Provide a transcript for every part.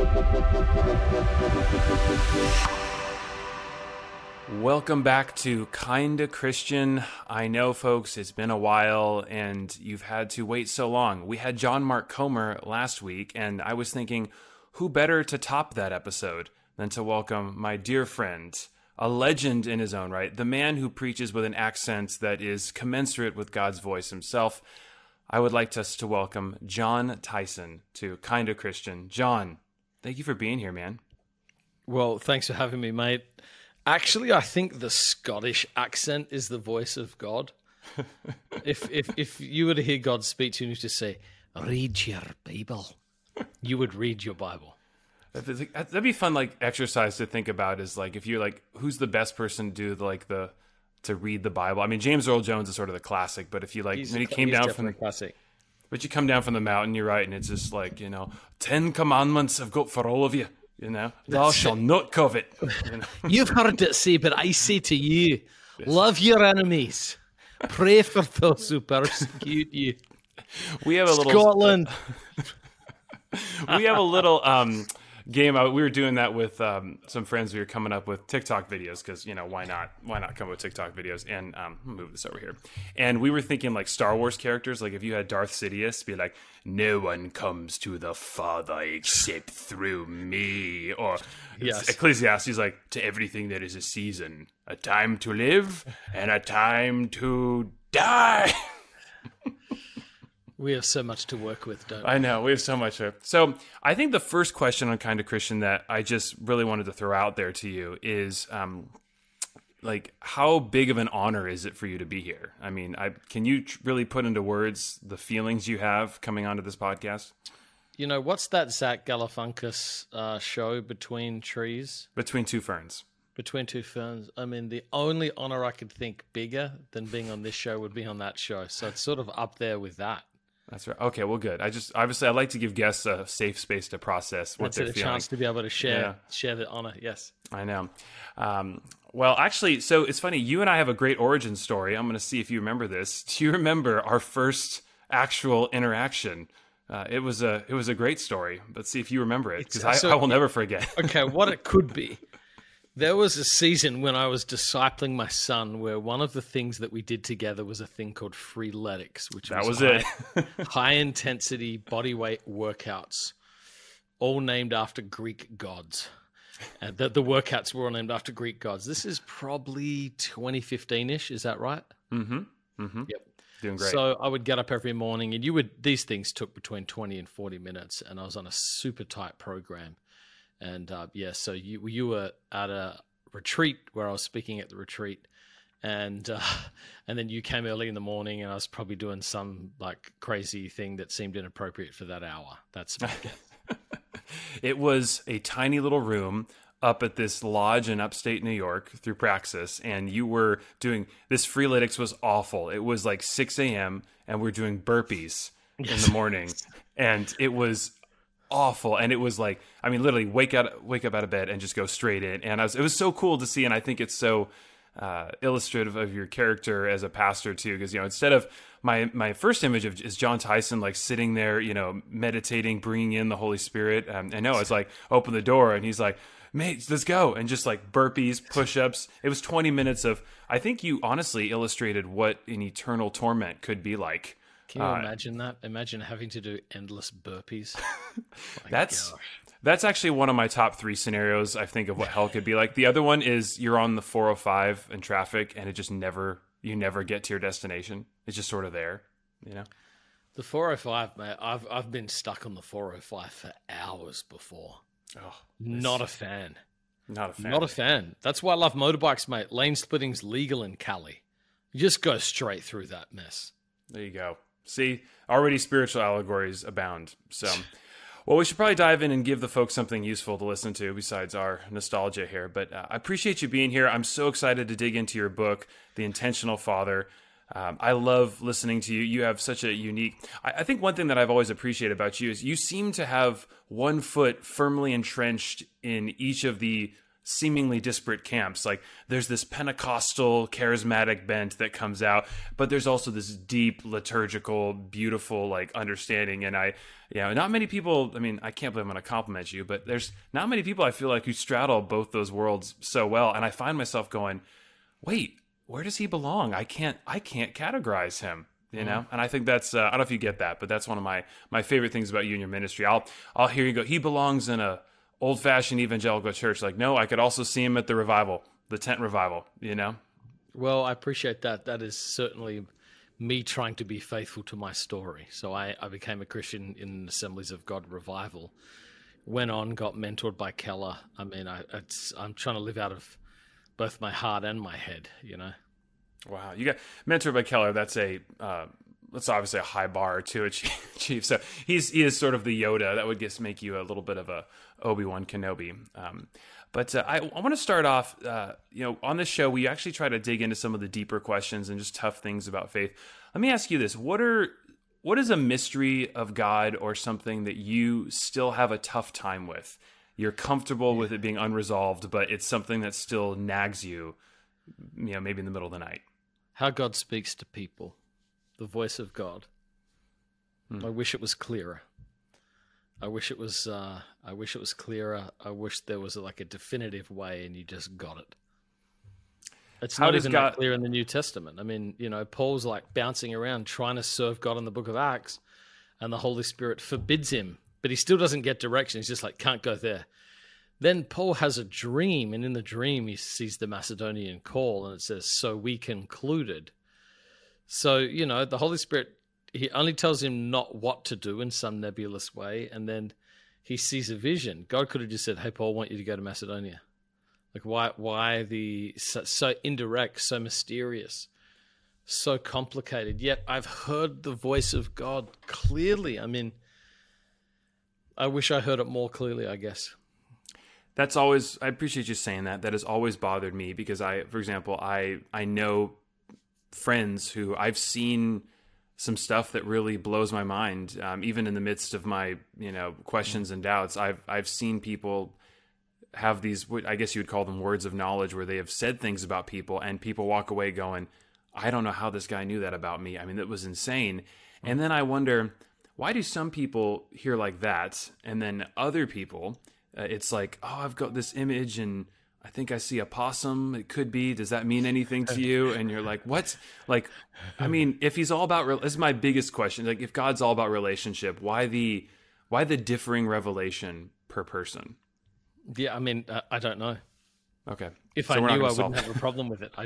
Welcome back to Kinda Christian. I know, folks, it's been a while and you've had to wait so long. We had John Mark Comer last week, and I was thinking, who better to top that episode than to welcome my dear friend, a legend in his own right, the man who preaches with an accent that is commensurate with God's voice himself. I would like us to welcome Jon Tyson to Kinda Christian. John, thank you for being here, man. Well, thanks for having me, mate. Actually, I think the Scottish accent is the voice of God. If you were to hear God speak to you and just say, read your Bible, you would read your Bible. That'd be fun, like, exercise to think about is, like, if you're, like, who's the best person to do, like, to read the Bible? I mean, James Earl Jones is sort of the classic, but if you, like, when he came down from the classic. But you come down from the mountain, you're right, and it's just like, 10 commandments I've got for all of you. Thou shalt not covet. You've heard it say, but I say to you, love your enemies. Pray for those who persecute you. We have a little Scotland. We have a little game. We were doing that with some friends. We were coming up with TikTok videos because, why not? Why not come up with TikTok videos? And move this over here. And we were thinking like Star Wars characters. Like if you had Darth Sidious be like, no one comes to the Father except through me. Or yes. Ecclesiastes like, to everything there is a season, a time to live and a time to die. We have so much to work with, don't we? I know, we have so much. So I think the first question on Kinda Christian that I just really wanted to throw out there to you is, like, how big of an honor is it for you to be here? I mean, can you really put into words the feelings you have coming onto this podcast? What's that Zach Galifianakis show, Between Trees? Between Two Ferns. Between Two Ferns. I mean, the only honor I could think bigger than being on this show would be on that show. So it's sort of up there with that. That's right. Okay, well, good. I like to give guests a safe space to process what they're feeling. A chance to be able to share the honor. Yes, I know. Well, actually, so it's funny. You and I have a great origin story. I'm going to see if you remember this. Do you remember our first actual interaction? It was a great story. But see if you remember it, because I will never forget. Okay, what it could be. There was a season when I was discipling my son where one of the things that we did together was a thing called Freeletics, which was high-intensity bodyweight workouts, all named after Greek gods. And the workouts were all named after Greek gods. This is probably 2015-ish, is that right? Mm-hmm. Mm-hmm. Yep. Doing great. So I would get up every morning, and these things took between 20 and 40 minutes, and I was on a super tight program. And so you were at a retreat where I was speaking at the retreat, and then you came early in the morning, and I was probably doing some like crazy thing that seemed inappropriate for that hour. That's my guess. It was a tiny little room up at this lodge in upstate New York through Praxis, and you were doing this. Freeletics was awful. It was like 6 a.m. and we're doing burpees in the morning, and it was awful. And it was like, I mean, literally wake up out of bed and just go straight in. And it was so cool to see. And I think it's so illustrative of your character as a pastor too. Because, instead of my first image is Jon Tyson, like sitting there, meditating, bringing in the Holy Spirit. I know it's like, open the door. And he's like, mate, let's go. And just like burpees, push-ups. It was 20 minutes of, I think you honestly illustrated what an eternal torment could be like. Can you imagine that? Imagine having to do endless burpees. That's actually one of my top 3 scenarios, I think, of what hell could be like. The other one is you're on the 405 in traffic and you never get to your destination. It's just sort of there, The 405, mate, I've been stuck on the 405 for hours before. Oh, Not a fan. Not a fan. That's why I love motorbikes, mate. Lane splitting's legal in Cali. You just go straight through that mess. There you go. See, already spiritual allegories abound. So, well, we should probably dive in and give the folks something useful to listen to besides our nostalgia here. But I appreciate you being here. I'm so excited to dig into your book, The Intentional Father. I love listening to you. You have such a unique... I think one thing that I've always appreciated about you is you seem to have one foot firmly entrenched in each of the seemingly disparate camps. Like there's this Pentecostal charismatic bent that comes out, but there's also this deep liturgical, beautiful like understanding. And not many people, I mean, I can't believe I'm going to compliment you, but there's not many people I feel like who straddle both those worlds so well. And I find myself going, wait, where does he belong? I can't categorize him, you know? And I think that's, I don't know if you get that, but that's one of my favorite things about you and your ministry. I'll hear you go, he belongs in a old-fashioned evangelical church. Like, no, I could also see him at the revival, the tent revival, you know? Well, I appreciate that. That is certainly me trying to be faithful to my story. So I became a Christian in Assemblies of God revival, went on, got mentored by Keller. I mean, I'm trying to live out of both my heart and my head, you know? Wow. You got mentored by Keller. That's obviously a high bar to achieve. So he is sort of the Yoda. That would just make you a little bit of a Obi-Wan Kenobi. But I want to start off, on this show, we actually try to dig into some of the deeper questions and just tough things about faith. Let me ask you this. What is a mystery of God or something that you still have a tough time with? You're comfortable with it being unresolved, but it's something that still nags you, maybe in the middle of the night. How God speaks to people. The voice of God. I wish it was clearer. I wish it was clearer. I wish there was like a definitive way and you just got it. It's not even that clear in the New Testament. I mean, Paul's like bouncing around trying to serve God in the book of Acts, and the Holy Spirit forbids him, but he still doesn't get direction. He's just like, can't go there. Then Paul has a dream, and in the dream he sees the Macedonian call, and it says, so we concluded. So, the Holy Spirit, he only tells him not what to do in some nebulous way, and then he sees a vision. God could have just said, hey, Paul, I want you to go to Macedonia. Like, why so indirect, so mysterious, so complicated? Yet I've heard the voice of God clearly. I mean, I wish I heard it more clearly, I guess. I appreciate you saying that. That has always bothered me because for example, I know friends who I've seen some stuff that really blows my mind. Even in the midst of my, questions and doubts, I've seen people have these, I guess you would call them words of knowledge, where they have said things about people and people walk away going, I don't know how this guy knew that about me. I mean, that was insane. And then I wonder, why do some people hear like that? And then other people, it's like, oh, I've got this image and I think I see a possum. It could be. Does that mean anything to you? And you're like, what? Like, I mean, if he's all about, this is my biggest question. Like, if God's all about relationship, why the differing revelation per person? Yeah, I mean, I don't know. Okay. If I knew, I wouldn't have a problem with it.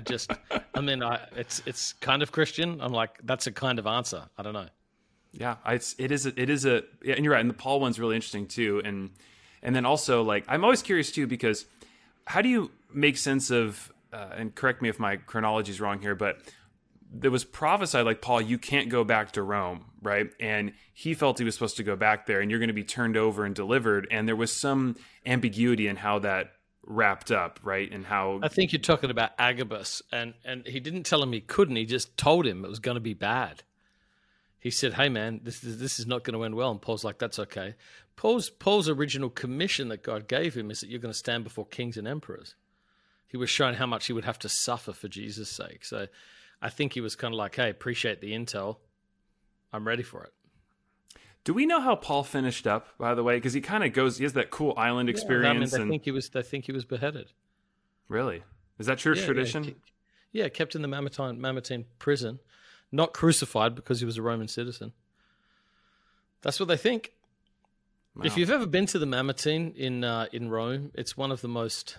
It's kind of Christian. I'm like, that's a kind of answer. I don't know. Yeah, it is, and you're right. And the Paul one's really interesting too. And then also, like, I'm always curious too, because how do you make sense of, and correct me if my chronology is wrong here, but there was prophesied, like, Paul, you can't go back to Rome, right? And he felt he was supposed to go back there and you're going to be turned over and delivered. And there was some ambiguity in how that wrapped up, right? And how... I think you're talking about Agabus, and he didn't tell him he couldn't. He just told him it was going to be bad. He said, hey, man, this is not going to end well. And Paul's like, that's okay. Paul's original commission that God gave him is that you're going to stand before kings and emperors. He was shown how much he would have to suffer for Jesus' sake. So I think he was kind of like, hey, appreciate the intel. I'm ready for it. Do we know how Paul finished up, by the way? Because he kind of he has that cool island experience. I think he was beheaded. Really? Is that church tradition? Yeah, kept in the Mamertine prison. Not crucified because he was a Roman citizen. That's what they think. Wow. If you've ever been to the Mamertine in Rome, it's one of the most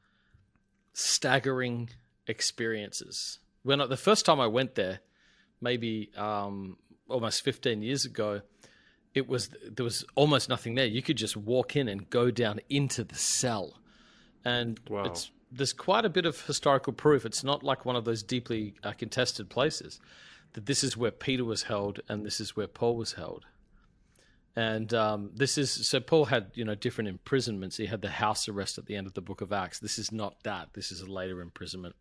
staggering experiences. The first time I went there, maybe almost 15 years ago, there was almost nothing there. You could just walk in and go down into the cell, and there's quite a bit of historical proof. It's not like one of those deeply contested places. That this is where Peter was held and this is where Paul was held. And so Paul had, different imprisonments. He had the house arrest at the end of the book of Acts. This is not that. This is a later imprisonment.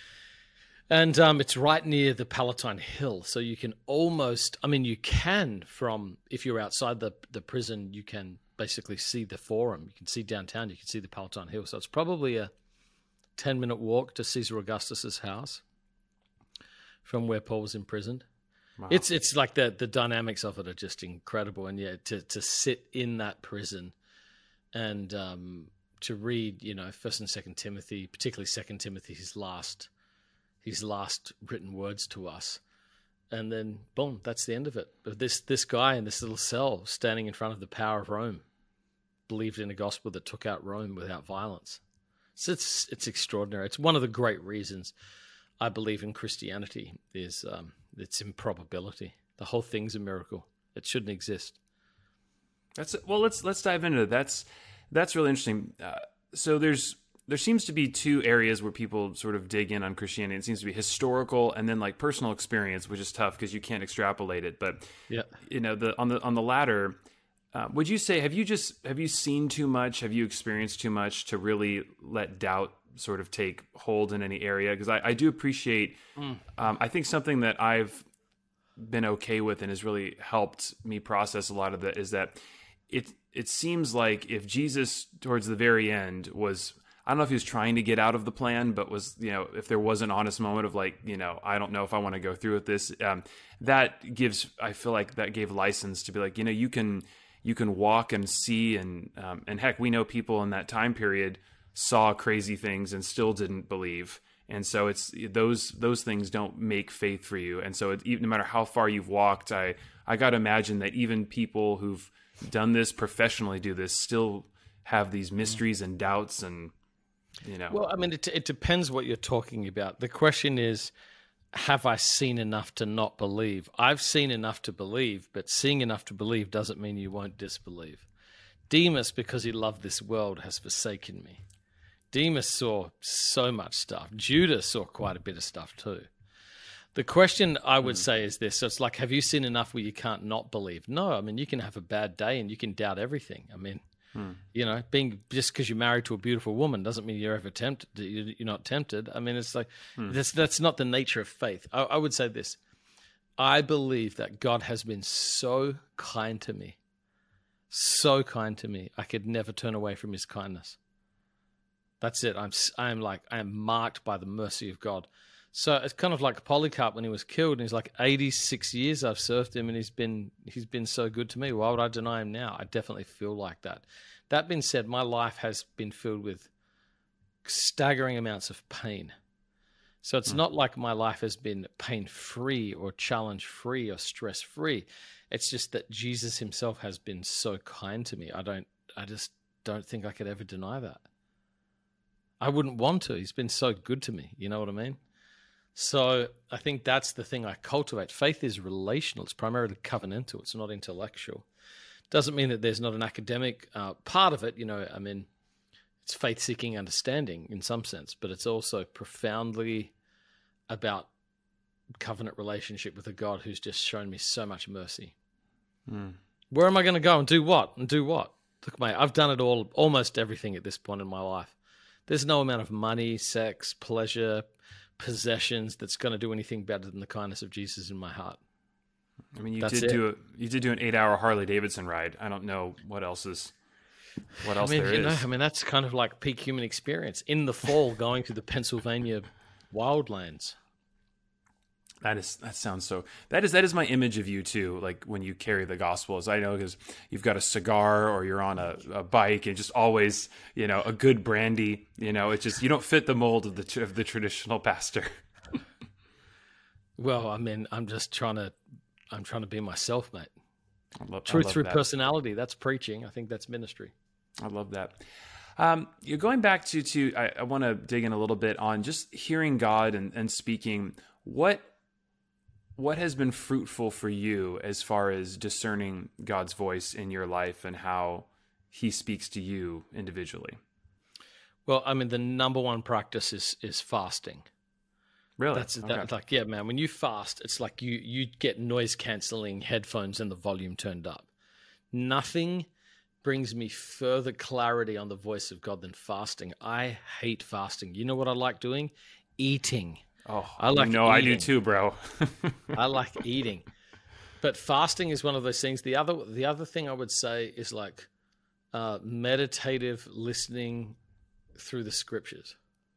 And it's right near the Palatine Hill. So you can if you're outside the prison, you can basically see the Forum. You can see downtown. You can see the Palatine Hill. So it's probably a 10-minute walk to Caesar Augustus's house from where Paul was imprisoned. Wow. It's like the dynamics of it are just incredible. And yeah, to sit in that prison and to read, First and Second Timothy, particularly Second Timothy, his last written words to us, and then boom, that's the end of it. But this guy in this little cell, standing in front of the power of Rome, believed in a gospel that took out Rome without violence. So it's extraordinary. It's one of the great reasons I believe in Christianity is its improbability. The whole thing's a miracle. It shouldn't exist. Let's dive into it. That's really interesting. So there seems to be two areas where people sort of dig in on Christianity. It seems to be historical and then like personal experience, which is tough because you can't extrapolate it. But yeah, on the latter, would you say have you seen too much? Have you experienced too much to really let doubt sort of take hold in any area? Because I do appreciate. I think something that I've been okay with and has really helped me process a lot of that is that it seems like if Jesus towards the very end was, I don't know if he was trying to get out of the plan, but was, if there was an honest moment of like, I don't know if I want to go through with this, I feel like that gave license to be like, you can walk and see and heck, we know people in that time period saw crazy things and still didn't believe. And so it's those things don't make faith for you. And so no matter how far you've walked, I got to imagine that even people who've done this professionally do this still have these mysteries and doubts and, Well, I mean, it depends what you're talking about. The question is, have I seen enough to not believe? I've seen enough to believe, but seeing enough to believe doesn't mean you won't disbelieve. Demas, because he loved this world, has forsaken me. Demas saw so much stuff. Judas saw quite a bit of stuff too. The question I would say is this. So it's like, have you seen enough where you can't not believe? No, I mean, you can have a bad day and you can doubt everything. I mean, being just because you're married to a beautiful woman doesn't mean you're ever tempted. You're not tempted. I mean, it's like, that's not the nature of faith. I would say this. I believe that God has been so kind to me. So kind to me. I could never turn away from his kindness. That's it. I am marked by the mercy of God. So it's kind of like Polycarp when he was killed, and he's like, 86 years I've served him, and he's been so good to me. Why would I deny him now? I definitely feel like that. That being said, my life has been filled with staggering amounts of pain. So it's not like my life has been pain-free or challenge-free or stress-free. It's just that Jesus himself has been so kind to me. I just don't think I could ever deny that. I wouldn't want to. He's been so good to me. You know what I mean? So I think that's the thing I cultivate. Faith is relational. It's primarily covenantal. It's not intellectual. Doesn't mean that there's not an academic part of it. I mean, it's faith-seeking understanding in some sense, but it's also profoundly about covenant relationship with a God who's just shown me so much mercy. Where am I going to go and do what? Look, mate, I've done it all, almost everything at this point in my life. There's no amount of money, sex, pleasure, possessions that's going to do anything better than the kindness of Jesus in my heart. I mean, you did do an 8-hour Harley Davidson ride. I don't know what else there is. I mean, that's kind of like peak human experience in the fall, going through the Pennsylvania wildlands. That is my image of you too. Like when you carry the gospel, as I know, because you've got a cigar or you're on a bike and just always, a good brandy, it's just, you don't fit the mold of the traditional pastor. Well, I mean, I'm trying to be myself, mate. Truth through personality. That's preaching. I think that's ministry. I love that. You're going back to I want to dig in a little bit on just hearing God and speaking. What has been fruitful for you as far as discerning God's voice in your life and how he speaks to you individually? Well, I mean, the number one practice is fasting. Really? Like, yeah, man, when you fast, it's like you get noise canceling headphones and the volume turned up. Nothing brings me further clarity on the voice of God than fasting. I hate fasting. You know what I like doing? Eating. Oh, I do too, bro. I like eating. But fasting is one of those things. The other thing I would say is like meditative listening through the scriptures.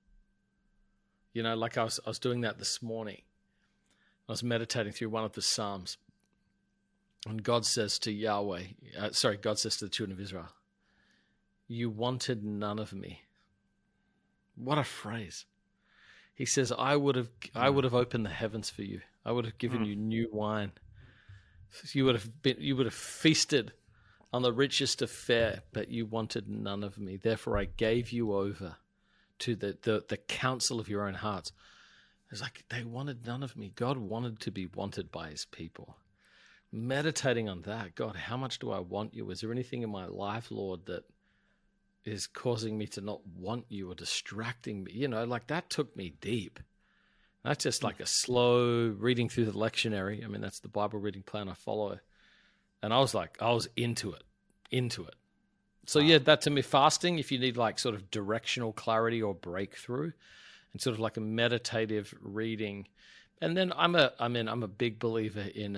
You know, like I was doing that this morning. I was meditating through one of the Psalms. And God says to God says to the children of Israel, "You wanted none of me." What a phrase. He says, I would have opened the heavens for you. I would have given you new wine. You would have feasted on the richest of fare, but you wanted none of me. Therefore I gave you over to the counsel of your own hearts. It's like they wanted none of me. God wanted to be wanted by his people. Meditating on that, God, how much do I want you? Is there anything in my life, Lord, that is causing me to not want you or distracting me? You know, like that took me deep. That's just like a slow reading through the lectionary. I mean, that's the Bible reading plan I follow. And I was into it. So yeah, that to me, fasting, if you need like sort of directional clarity or breakthrough and sort of like a meditative reading. And then I'm a big believer in,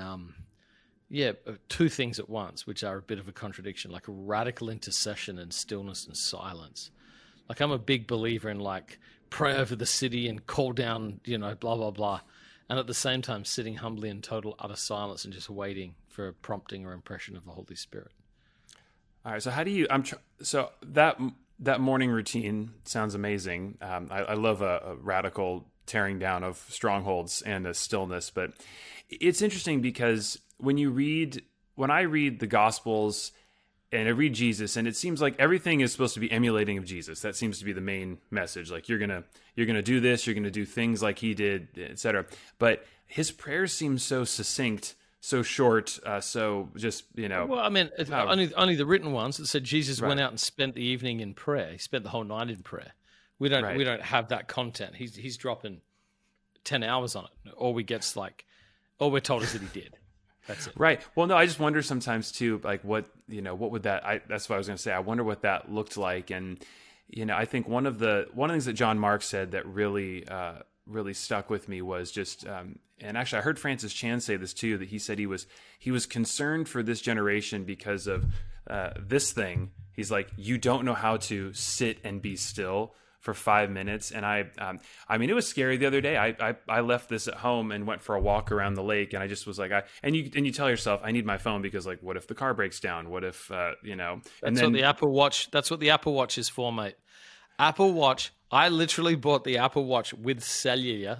two things at once, which are a bit of a contradiction, like a radical intercession and stillness and silence. Like I'm a big believer in like pray over the city and call down, blah, blah, blah. And at the same time, sitting humbly in total utter silence and just waiting for a prompting or impression of the Holy Spirit. All right. So how do you, so that morning routine sounds amazing. I love a radical tearing down of strongholds and a stillness, but it's interesting because when I read the Gospels and I read Jesus, and it seems like everything is supposed to be emulating of Jesus. That seems to be the main message. Like you're gonna do this, you're gonna do things like he did, etc. But his prayers seem so succinct, so short, so just Well, I mean, only the written ones that said Jesus went out and spent the evening in prayer. He spent the whole night in prayer. We don't have that content. He's dropping 10 hours on it. All we get's like, all we're told is that he did. That's it. Right. Well, no, I just wonder sometimes too, like what would that's what I was going to say. I wonder what that looked like. And, I think one of the things that John Mark said that really stuck with me was just, and actually I heard Francis Chan say this too, that he said he was concerned for this generation because of this thing. He's like, you don't know how to sit and be still for 5 minutes. And I mean, it was scary the other day. I left this at home and went for a walk around the lake. And I just was like, and you tell yourself, I need my phone because like, what if the car breaks down? What if, That's what the Apple Watch is for, mate. Apple Watch. I literally bought the Apple Watch with cellular,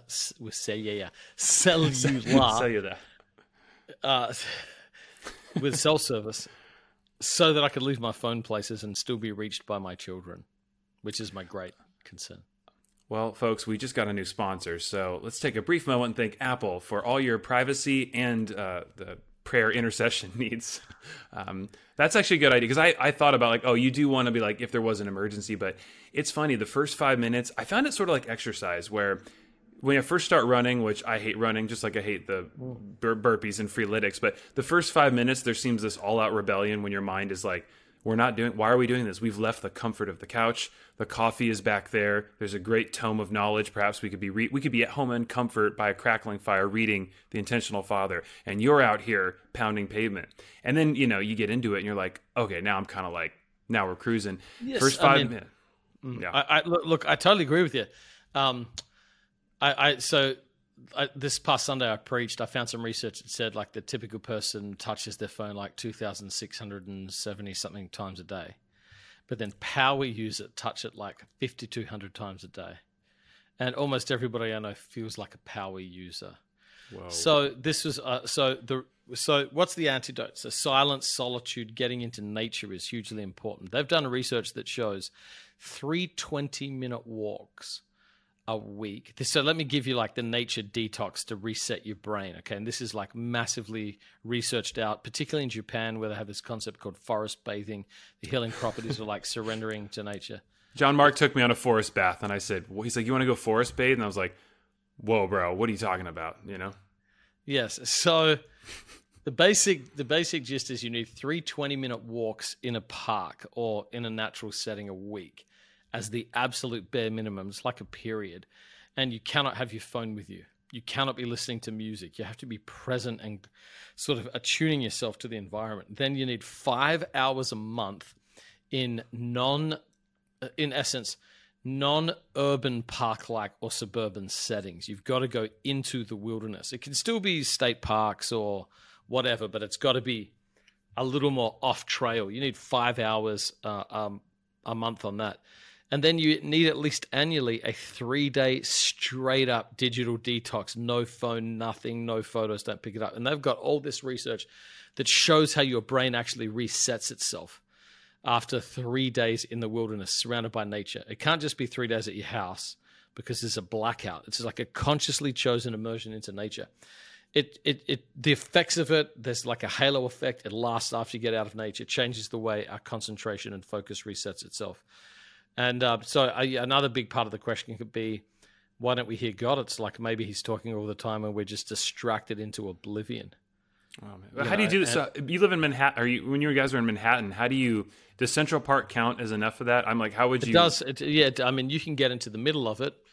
with cell service, so that I could leave my phone places and still be reached by my children, which is my great concern. Well, folks, we just got a new sponsor, so let's take a brief moment and thank Apple for all your privacy and the prayer intercession needs. That's actually a good idea, because I thought about like, oh, you do want to be like, if there was an emergency, but it's funny, the first 5 minutes, I found it sort of like exercise, where when I first start running, which I hate running, just like I hate the burpees and freeletics, but the first 5 minutes, there seems this all-out rebellion when your mind is like, why are we doing this? We've left the comfort of the couch. The coffee is back there. There's a great tome of knowledge. Perhaps we could be at home in comfort by a crackling fire reading The Intentional Father. And you're out here pounding pavement. And then, you get into it and you're like, okay, now I'm kind of like, now we're cruising. Yes, First 5 minutes. Yeah. Look, I totally agree with you. This past Sunday I preached, I found some research that said like the typical person touches their phone like 2,670 something times a day. But then power users touch it like 5,200 times a day. And almost everybody I know feels like a power user. Whoa. So this was, so what's the antidote? So silence, solitude, getting into nature is hugely important. They've done research that shows 3 20-minute walks a week. So let me give you like the nature detox to reset your brain. Okay. And this is like massively researched out, particularly in Japan, where they have this concept called forest bathing. The healing properties are like surrendering to nature. John Mark took me on a forest bath and I said, he's like, you want to go forest bathe? And I was like, whoa, bro, what are you talking about? Yes. So the basic gist is you need 3 20-minute walks in a park or in a natural setting a week as the absolute bare minimum. It's like a period. And you cannot have your phone with you. You cannot be listening to music. You have to be present and sort of attuning yourself to the environment. Then you need 5 hours a month in essence, non-urban park-like or suburban settings. You've got to go into the wilderness. It can still be state parks or whatever, but it's got to be a little more off-trail. You need 5 hours a month on that. And then you need at least annually a 3-day straight-up digital detox. No phone, nothing, no photos, don't pick it up. And they've got all this research that shows how your brain actually resets itself after 3 days in the wilderness, surrounded by nature. It can't just be 3 days at your house because there's a blackout. It's like a consciously chosen immersion into nature. The effects of it, there's like a halo effect. It lasts after you get out of nature. It changes the way our concentration and focus resets itself. And another big part of the question could be, why don't we hear God? It's like maybe he's talking all the time and we're just distracted into oblivion. Oh, man. How do you do this? You live in Manhattan. When you guys are in Manhattan, how do you? Does Central Park count as enough of that? I'm like, how would you? It does. I mean, you can get into the middle of it.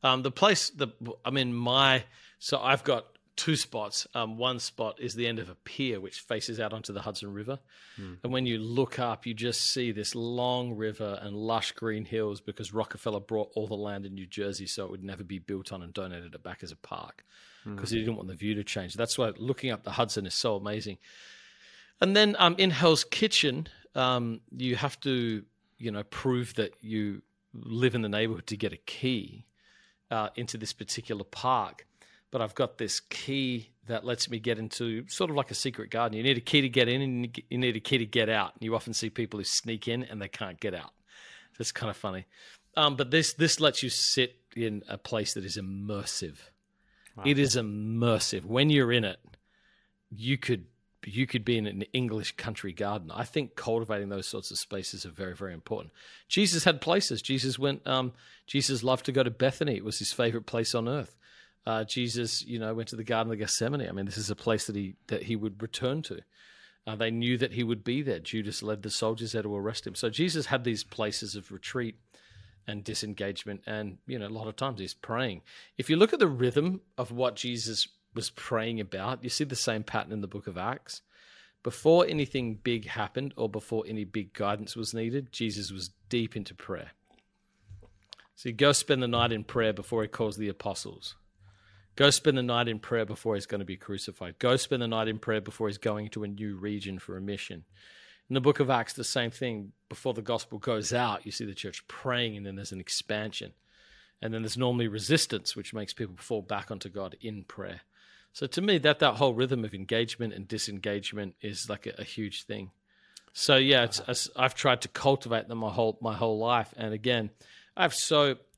So I've got 2 spots. One spot is the end of a pier which faces out onto the Hudson River, and when you look up, you just see this long river and lush green hills because Rockefeller brought all the land in New Jersey so it would never be built on and donated it back as a park because he didn't want the view to change. That's why looking up the Hudson is so amazing. And then in Hell's Kitchen, you have to prove that you live in the neighborhood to get a key into this particular park. But I've got this key that lets me get into sort of like a secret garden. You need a key to get in and you need a key to get out. And you often see people who sneak in and they can't get out. So it's kind of funny. But this lets you sit in a place that is immersive. Wow. It is immersive. When you're in it, you could be in an English country garden. I think cultivating those sorts of spaces are very, very important. Jesus had places. Jesus loved to go to Bethany. It was his favorite place on earth. Jesus, went to the Garden of Gethsemane. I mean, this is a place that he would return to. They knew that he would be there. Judas led the soldiers there to arrest him. So Jesus had these places of retreat and disengagement, and a lot of times he's praying. If you look at the rhythm of what Jesus was praying about, you see the same pattern in the book of Acts. Before anything big happened or before any big guidance was needed, Jesus was deep into prayer. So he'd go spend the night in prayer before he calls the apostles. Go spend the night in prayer before he's going to be crucified. Go spend the night in prayer before he's going to a new region for a mission. In the book of Acts, the same thing. Before the gospel goes out, you see the church praying, and then there's an expansion. And then there's normally resistance, which makes people fall back onto God in prayer. So to me, that whole rhythm of engagement and disengagement is like a huge thing. So yeah, I've tried to cultivate them my whole life. And again, this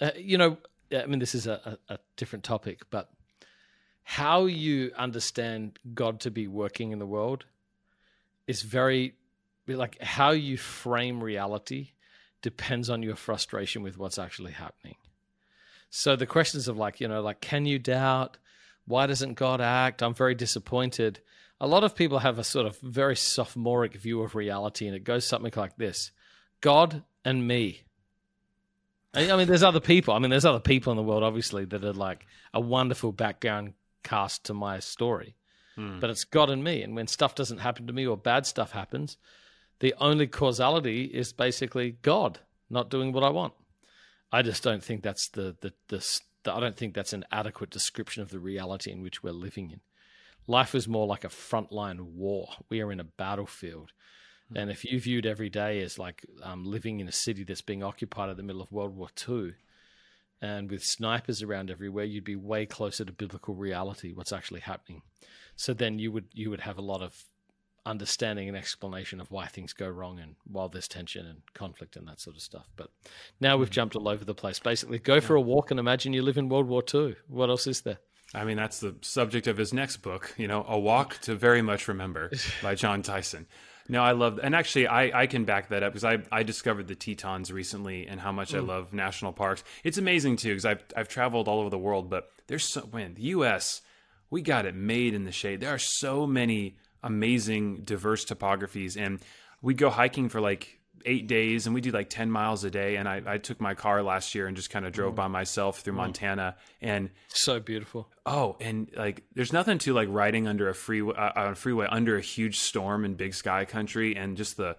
is a different topic, but how you understand God to be working in the world is very, like, how you frame reality depends on your frustration with what's actually happening. So the questions of can you doubt? Why doesn't God act? I'm very disappointed. A lot of people have a sort of very sophomoric view of reality, and it goes something like this: God and me. I mean, there's other people. There's other people in the world, obviously, that are like a wonderful background cast to my story. But it's God and me. And when stuff doesn't happen to me or bad stuff happens, the only causality is basically God not doing what I want. I just don't think that's I don't think that's an adequate description of the reality in which we're living in. Life is more like a frontline war. We are in a battlefield. And if you viewed every day as like living in a city that's being occupied in the middle of World War II, and with snipers around everywhere, you'd be way closer to biblical reality, what's actually happening. So then you would have a lot of understanding and explanation of why things go wrong and while there's tension and conflict and that sort of stuff. But now we've jumped all over the place. Basically, go for a walk and imagine you live in World War II. What else is there? That's the subject of his next book, A Walk to Very Much Remember by Jon Tyson. No, I love, and actually I can back that up because I discovered the Tetons recently and how much I love national parks. It's amazing too because I've traveled all over the world, but in the U.S., we got it made in the shade. There are so many amazing, diverse topographies, and we go hiking for like 8 days and we do like 10 miles a day. And I took my car last year and just kind of drove by myself through Montana, and so beautiful. Oh, and like, there's nothing to like riding under a freeway under a huge storm in big sky country, and just the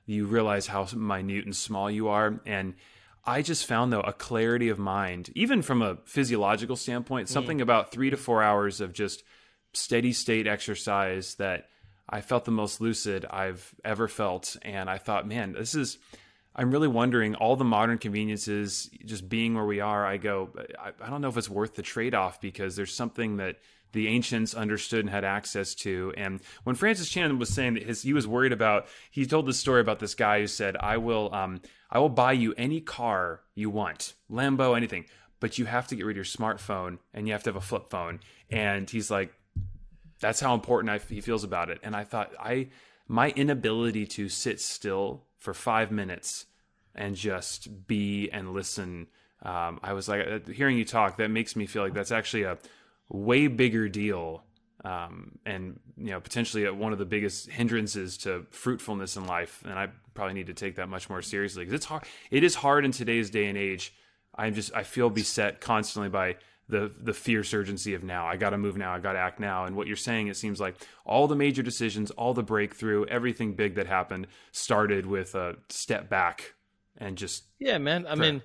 you realize how minute and small you are. And I just found, though, a clarity of mind, even from a physiological standpoint, something about 3 to 4 hours of just steady state exercise that I felt the most lucid I've ever felt. And I thought, man, I'm really wondering, all the modern conveniences, just being where we are, I don't know if it's worth the trade-off, because there's something that the ancients understood and had access to. And when Francis Chan was saying that he was worried about, he told this story about this guy who said, I will buy you any car you want, Lambo, anything, but you have to get rid of your smartphone and you have to have a flip phone. And he's like, that's how important he feels about it. And I thought, my inability to sit still for 5 minutes and just be and listen, I was like, hearing you talk, that makes me feel like that's actually a way bigger deal, and potentially one of the biggest hindrances to fruitfulness in life. And I probably need to take that much more seriously, because it's hard. It is hard in today's day and age. I feel beset constantly by the fierce urgency of now. I got to move now. I got to act now. And what you're saying, it seems like all the major decisions, all the breakthrough, everything big that happened started with a step back and just man. I mean,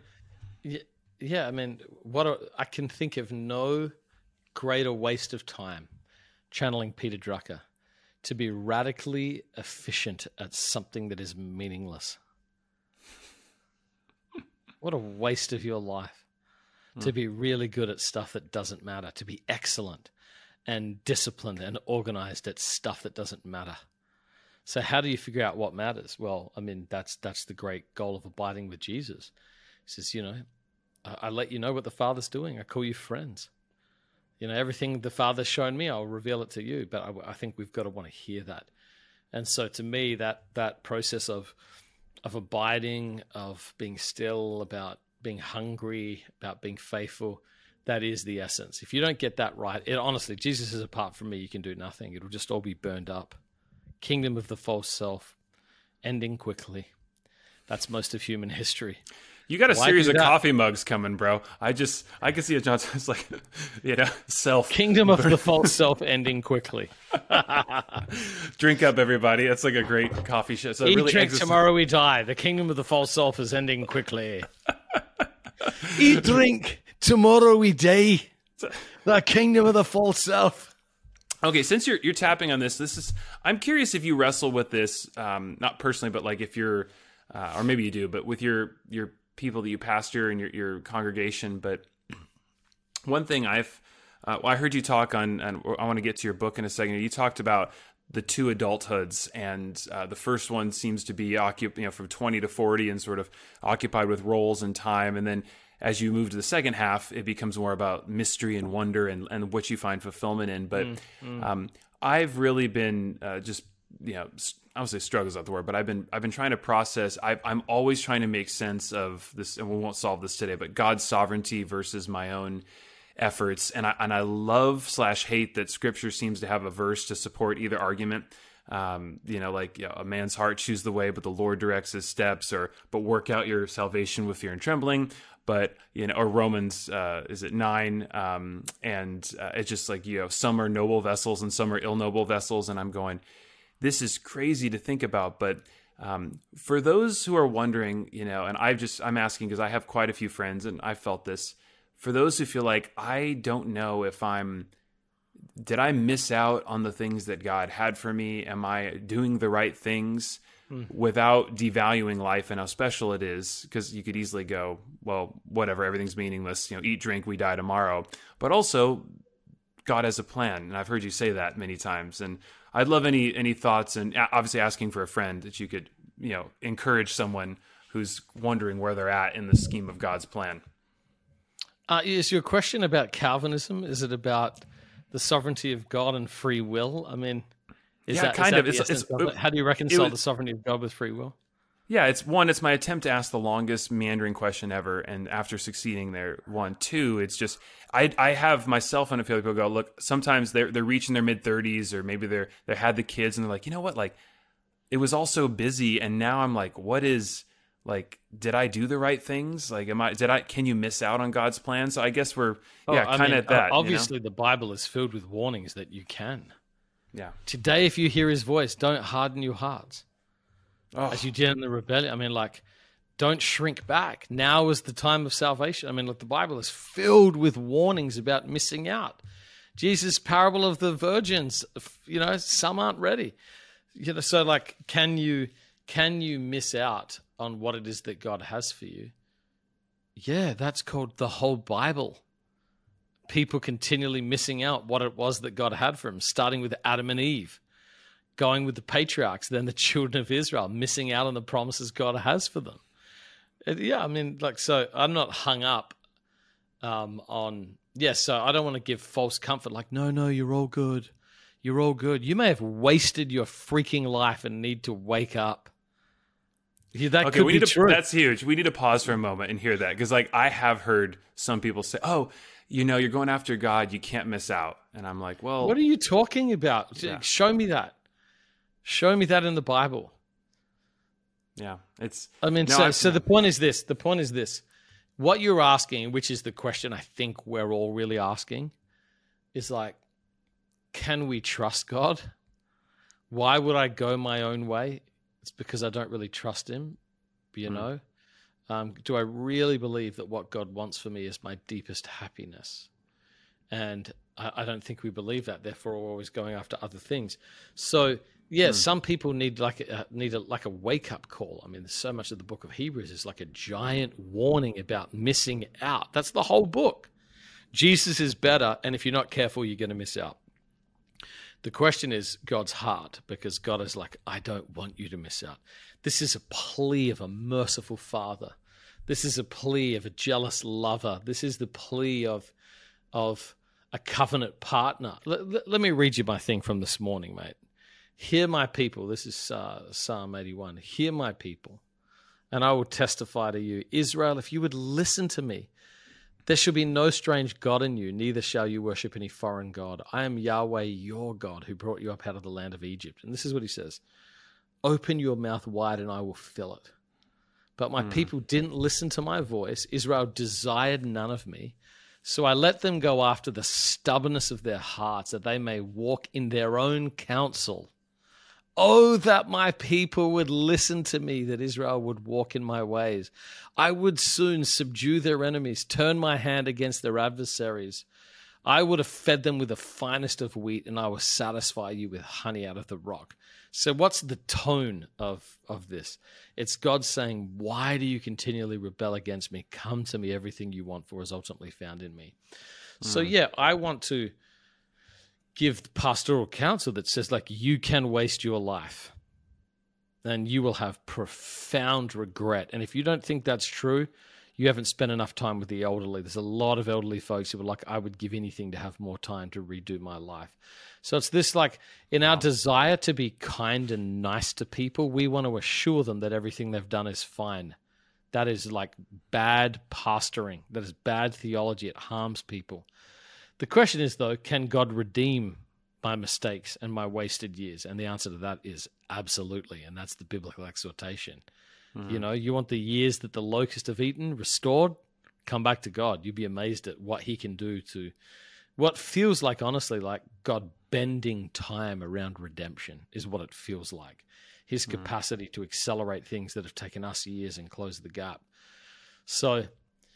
I can think of no greater waste of time, channeling Peter Drucker, to be radically efficient at something that is meaningless. What a waste of your life to be really good at stuff that doesn't matter, to be excellent and disciplined and organized at stuff that doesn't matter. So how do you figure out what matters? Well, I mean, that's the great goal of abiding with Jesus. He says, I let you know what the Father's doing. I call you friends. Everything the Father's shown me, I'll reveal it to you. But I think we've got to want to hear that. And so to me, that process of abiding, of being still, about being hungry, about being faithful, that is the essence. If you don't get that right, honestly, Jesus is apart from me, you can do nothing. It'll just all be burned up. Kingdom of the false self, ending quickly. That's most of human history. You got a series of coffee mugs coming, bro. I can see it, Johnson. It's like, self. Kingdom of the false self, ending quickly. Drink up, everybody. That's like a great coffee show. So Eat, really drink, tomorrow we die. The kingdom of the false self is ending quickly. Eat, drink, tomorrow we die. The kingdom of the false self. Okay, since you're tapping on this, I'm curious if you wrestle with this, not personally, but like if you're, or maybe you do, but with your people that you pastor and your congregation. But one thing I heard you talk on, and I want to get to your book in a second. You talked about the two adulthoods, and the first one seems to be from 20 to 40 and sort of occupied with roles and time. And then as you move to the second half, it becomes more about mystery and wonder and what you find fulfillment in. But I've really been I would say struggle is not the word, but I've been trying to process. I'm always trying to make sense of this, and we won't solve this today, but God's sovereignty versus my own efforts. And I love / hate that Scripture seems to have a verse to support either argument. A man's heart choose the way, but the Lord directs his steps, but work out your salvation with fear and trembling. But, or Romans, is it 9? It's just like, some are noble vessels and some are ill noble vessels. And I'm going, this is crazy to think about. But for those who are wondering, and I'm asking because I have quite a few friends and I felt this. For those who feel like, I don't know if did I miss out on the things that God had for me? Am I doing the right things without devaluing life and how special it is? Because you could easily go, well, whatever, everything's meaningless. Eat, drink, we die tomorrow. But also, God has a plan, and I've heard you say that many times. And I'd love any thoughts, and obviously asking for a friend that you could, encourage someone who's wondering where they're at in the scheme of God's plan. Is your question about Calvinism? Is it about the sovereignty of God and free will? I mean, is that kind of? How do you reconcile the sovereignty of God with free will? Yeah, it's my attempt to ask the longest meandering question ever, and after succeeding there, 1, 2, it's just I have myself and a few people go, look, sometimes they're reaching their mid-30s, or maybe they had the kids, and they're like, you know what, like it was all so busy, and now I'm like, what is like? Did I do the right things? Like, can you miss out on God's plan? So I guess we're at that. Obviously, the Bible is filled with warnings that you can. Yeah. Today, if you hear His voice, don't harden your hearts. as you did in the rebellion. I mean, like, don't shrink back. Now is the time of salvation. I mean, look, the Bible is filled with warnings about missing out. Jesus' parable of the virgins, some aren't ready. So like, can you miss out on what it is that God has for you? Yeah, that's called the whole Bible. People continually missing out what it was that God had for them, starting with Adam and Eve, going with the patriarchs, then the children of Israel, missing out on the promises God has for them. Yeah, I mean, like, so I'm not hung up on, so I don't want to give false comfort, like, no, you're all good. You're all good. You may have wasted your freaking life and need to wake up. That could be true. That's huge. We need to pause for a moment and hear that, because like I have heard some people say, "Oh, you're going after God. You can't miss out." And I'm like, "Well, what are you talking about? Yeah. Show me that. Show me that in the Bible." Yeah, it's. I mean, so the point is this. The point is this. What you're asking, which is the question I think we're all really asking, is like, can we trust God? Why would I go my own way? It's because I don't really trust him, you know? Do I really believe that what God wants for me is my deepest happiness? And I don't think we believe that. Therefore, we're always going after other things. So, some people need like a wake up call. I mean, there's so much of the book of Hebrews is like a giant warning about missing out. That's the whole book. Jesus is better, and if you're not careful, you're going to miss out. The question is God's heart, because God is like, I don't want you to miss out. This is a plea of a merciful father. This is a plea of a jealous lover. This is the plea of a covenant partner. Let me read you my thing from this morning, mate. Hear my people. This is Psalm 81. Hear my people, and I will testify to you. Israel, if you would listen to me, there shall be no strange God in you, neither shall you worship any foreign God. I am Yahweh, your God, who brought you up out of the land of Egypt. And this is what he says. Open your mouth wide and I will fill it. But my people didn't listen to my voice. Israel desired none of me. So I let them go after the stubbornness of their hearts, that they may walk in their own counsel. Oh, that my people would listen to me, that Israel would walk in my ways. I would soon subdue their enemies, turn my hand against their adversaries. I would have fed them with the finest of wheat, and I will satisfy you with honey out of the rock. So what's the tone of this? It's God saying, why do you continually rebel against me? Come to me, everything you want for is ultimately found in me. So I want to give pastoral counsel that says, like, you can waste your life and you will have profound regret. And if you don't think that's true, you haven't spent enough time with the elderly. There's a lot of elderly folks who are like, I would give anything to have more time to redo my life. So it's this, like, in our desire to be kind and nice to people, we want to assure them that everything they've done is fine. That is like bad pastoring. That is bad theology. It harms people. The question is, though, can God redeem my mistakes and my wasted years? And the answer to that is absolutely, and that's the biblical exhortation. You know, you want the years that the locusts have eaten restored? Come back to God. You'll be amazed at what he can do to what feels like, honestly, like God bending time around redemption is what it feels like. His capacity to accelerate things that have taken us years and close the gap. So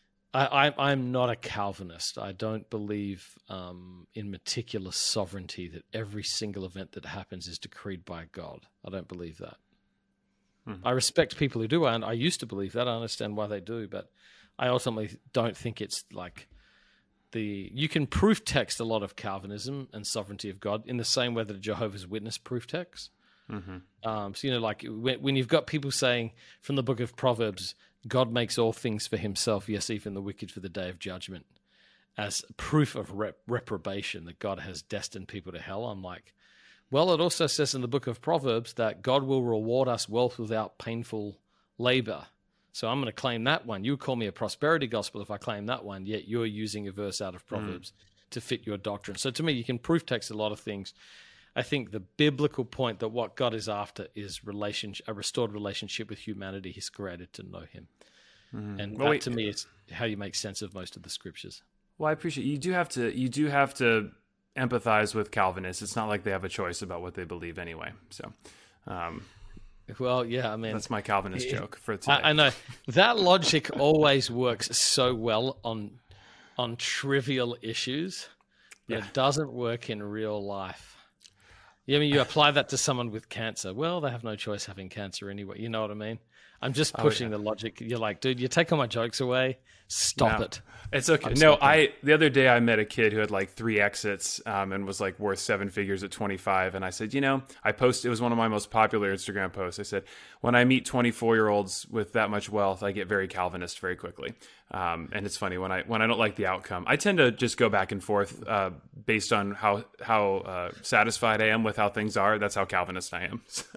I'm not a Calvinist. I don't believe in meticulous sovereignty, that every single event that happens is decreed by God. I don't believe that. I respect people who do, and I used to believe that. I understand why they do, but I ultimately don't think it's like you can proof text a lot of Calvinism and sovereignty of God in the same way that a Jehovah's Witness proof text. So, you know, like when you've got people saying from the book of Proverbs, God makes all things for himself, yes, even the wicked for the day of judgment, as proof of reprobation, that God has destined people to hell. I'm like, well, it also says in the book of Proverbs that God will reward us wealth without painful labor. So I'm going to claim that one. You would call me a prosperity gospel if I claim that one, yet you're using a verse out of Proverbs to fit your doctrine. So to me, you can proof text a lot of things. I think the biblical point that what God is after is a restored relationship with humanity he's created to know him. And that, to me, is how you make sense of most of the scriptures. Well, I appreciate you do have to empathize with Calvinists. It's not like they have a choice about what they believe anyway. So, Well, yeah, I mean... That's my Calvinist joke for today. I know. That logic always works so well on trivial issues, but it doesn't work in real life. Yeah, I mean, you apply that to someone with cancer. Well, they have no choice having cancer anyway. You know what I mean? I'm just pushing the logic. You're like, dude, you take all my jokes away. Stop it. It's okay. The other day I met a kid who had like 3 exits and was like worth 7 figures at 25. And I said, it was one of my most popular Instagram posts. I said, when I meet 24-year-olds with that much wealth, I get very Calvinist very quickly. And it's funny when I don't like the outcome, I tend to just go back and forth based on how satisfied I am with how things are. That's how Calvinist I am. So,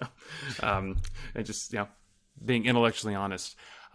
and just, being intellectually honest.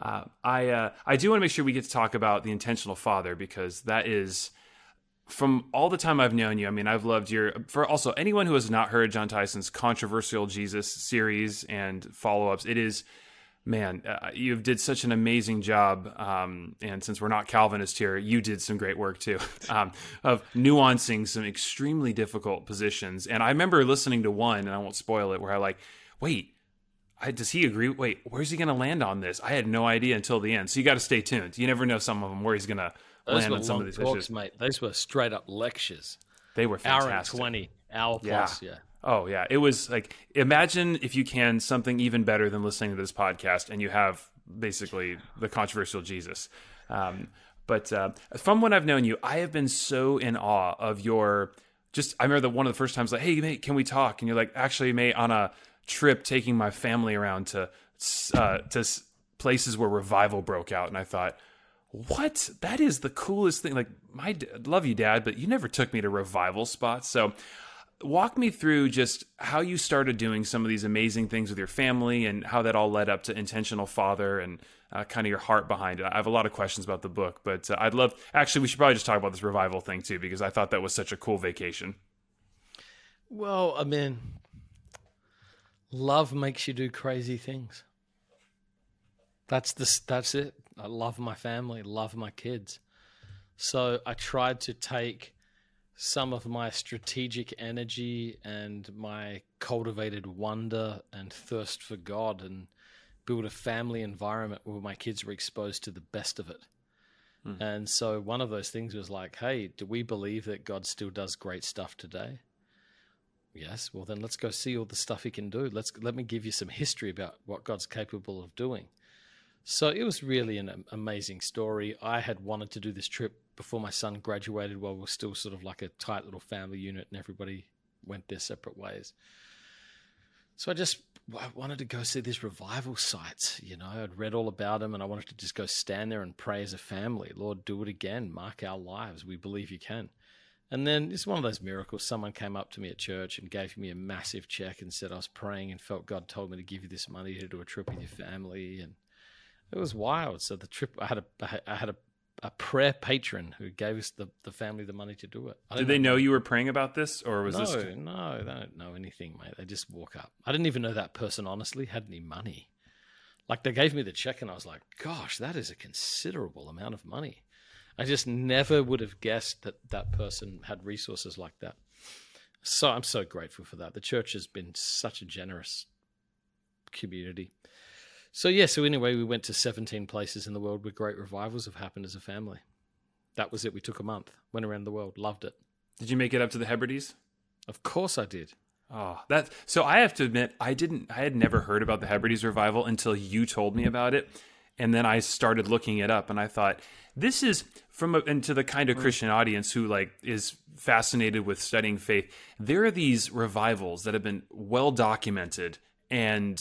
I do want to make sure we get to talk about the intentional father, because that is, from all the time I've known you, I mean, I've loved for also anyone who has not heard Jon Tyson's Controversial Jesus series and follow-ups, it is, man, you did such an amazing job. And since we're not Calvinist here, you did some great work too, of nuancing some extremely difficult positions. And I remember listening to one, and I won't spoil it, where I wait, does he agree? Wait, where's he going to land on this? I had no idea until the end. So you got to stay tuned. You never know some of them where he's going to land on some of these issues. Mate. Those were straight up lectures. They were fantastic. Hour and 20, hour plus, yeah. Oh, yeah. It was like, imagine if you can, something even better than listening to this podcast, and you have basically the Controversial Jesus. But from when I've known you, I have been so in awe of I remember one of the first times, like, hey, mate, can we talk? And you're like, actually, mate, on a trip taking my family around to places where revival broke out, and I thought, what? That is the coolest thing. Like, love you, Dad, but you never took me to revival spots. So walk me through just how you started doing some of these amazing things with your family, and how that all led up to Intentional Father, and kind of your heart behind it. I have a lot of questions about the book, but actually, we should probably just talk about this revival thing too, because I thought that was such a cool vacation. Well, I mean, love makes you do crazy things. That's it. I love my family, love my kids. So I tried to take some of my strategic energy and my cultivated wonder and thirst for God and build a family environment where my kids were exposed to the best of it. And so one of those things was like, hey, do we believe that God still does great stuff today? Yes. Well, then let's go see all the stuff he can do. Let me give you some history about what God's capable of doing. So it was really an amazing story. I had wanted to do this trip before my son graduated, while we were still sort of like a tight little family unit and everybody went their separate ways. So I wanted to go see these revival sites. I'd read all about them, and I wanted to just go stand there and pray as a family. Lord, do it again. Mark our lives. We believe you can. And then it's one of those miracles. Someone came up to me at church and gave me a massive check and said I was praying and felt God told me to give you this money to do a trip with your family. And it was wild. So the trip, I had a prayer patron who gave us the family the money to do it. Did they know you were praying about this, or was this? No, they don't know anything, mate. They just walk up. I didn't even know that person, honestly, had any money. Like, they gave me the check and I was like, gosh, that is a considerable amount of money. I just never would have guessed that person had resources like that. So I'm so grateful for that. The church has been such a generous community. So anyway, we went to 17 places in the world where great revivals have happened as a family. That was it. We took a month, went around the world, loved it. Did you make it up to the Hebrides? Of course I did. Oh, so I have to admit, I had never heard about the Hebrides revival until you told me about it. And then I started looking it up, and I thought, this is and to the kind of Christian audience who is fascinated with studying faith. There are these revivals that have been well documented, and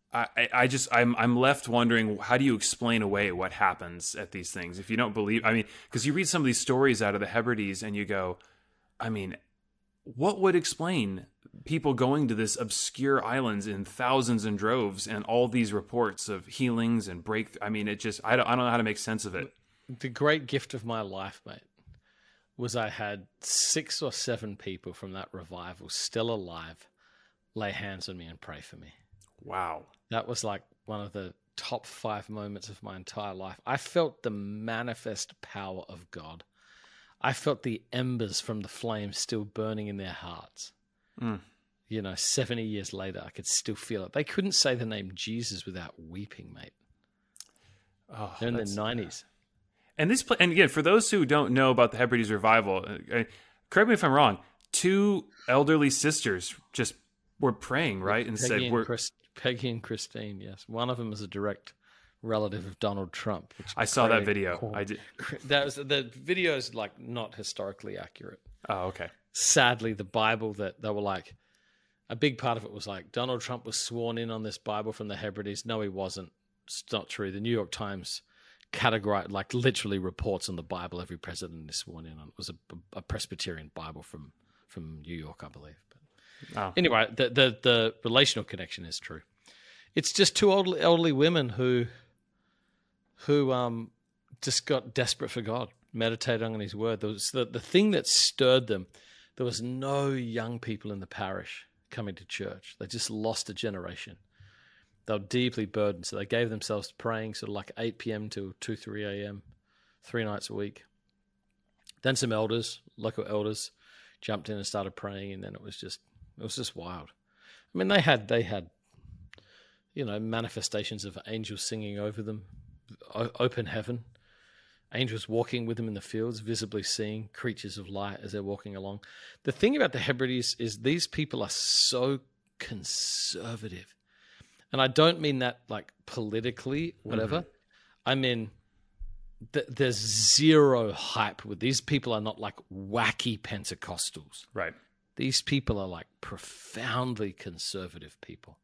I'm left wondering, how do you explain away what happens at these things if you don't believe? I mean, because you read some of these stories out of the Hebrides, and you go, I mean, what would explain people going to this obscure islands in thousands and droves, and all these reports of healings and breakthrough? I mean, I don't know how to make sense of it. The great gift of my life, mate, was I had 6 or 7 people from that revival still alive lay hands on me and pray for me. Wow. That was like one of the top 5 moments of my entire life. I felt the manifest power of God. I felt the embers from the flames still burning in their hearts. 70 years later, I could still feel it. They couldn't say the name Jesus without weeping, mate. Oh, they're in the 90s. And and again, for those who don't know about the Hebrides revival, correct me if I'm wrong, 2 elderly sisters just were praying, right? And Peggy and Christine, yes. One of them is a direct relative of Donald Trump. I saw that video. I did. The video is like not historically accurate. Oh, okay. Sadly, the Bible that they were like, a big part of it was like Donald Trump was sworn in on this Bible from the Hebrides. No, he wasn't. It's not true. The New York Times categorized, like literally reports on the Bible every president is sworn in on. It was a Presbyterian Bible from New York, I believe. But anyway, the relational connection is true. It's just 2 elderly women who just got desperate for God, meditating on His Word. There was the thing that stirred them. There was no young people in the parish coming to church. They just lost a generation. They were deeply burdened, so they gave themselves to praying sort of like 8 p.m. to 2, 3 a.m., 3 nights a week. Then some elders, local elders, jumped in and started praying, and then it was just wild. I mean, they had manifestations of angels singing over them, open heaven, angels walking with them in the fields, visibly seeing creatures of light as they're walking along. The thing about the Hebrides is these people are so conservative. And I don't mean that like politically, whatever. Mm-hmm. I mean, there's zero hype with these people. Are not like wacky Pentecostals. Right. These people are like profoundly conservative people.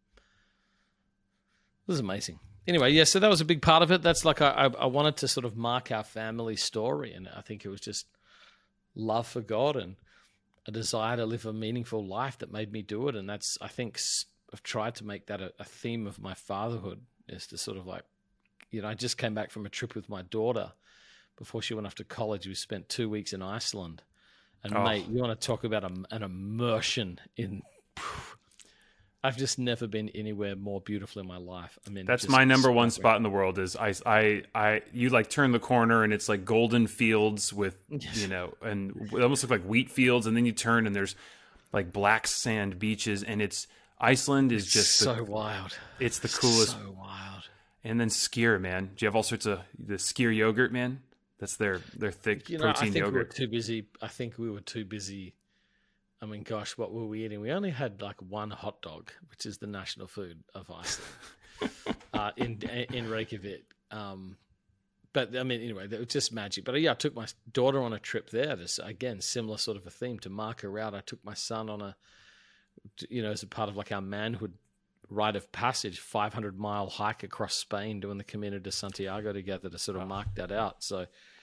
This is amazing. Anyway, yeah, so that was a big part of it. That's like I wanted to sort of mark our family story. And I think it was just love for God and a desire to live a meaningful life that made me do it. And that's, I think, I've tried to make that a theme of my fatherhood, is to sort of like, I just came back from a trip with my daughter before she went off to college. We spent 2 weeks in Iceland. And mate, you want to talk about an immersion in... I've just never been anywhere more beautiful in my life. I mean, that's my number one spot in the world. Is you like turn the corner and it's like golden fields with, and it almost look like wheat fields. And then you turn and there's like black sand beaches, and Iceland is just so wild. It's the coolest. So wild. And then skyr, man. Do you have all sorts of the skyr yogurt, man? That's their thick protein I think yogurt. We were too busy. I think we were too busy. I mean, gosh, what were we eating? We only had like one hot dog, which is the national food of Iceland, in Reykjavik. But I mean, anyway, it was just magic. But yeah, I took my daughter on a trip there. This again, similar sort of a theme to mark her out. I took my son on as a part of like our manhood rite of passage, 500-mile hike across Spain, doing the Camino de Santiago together to sort of mark that out. So,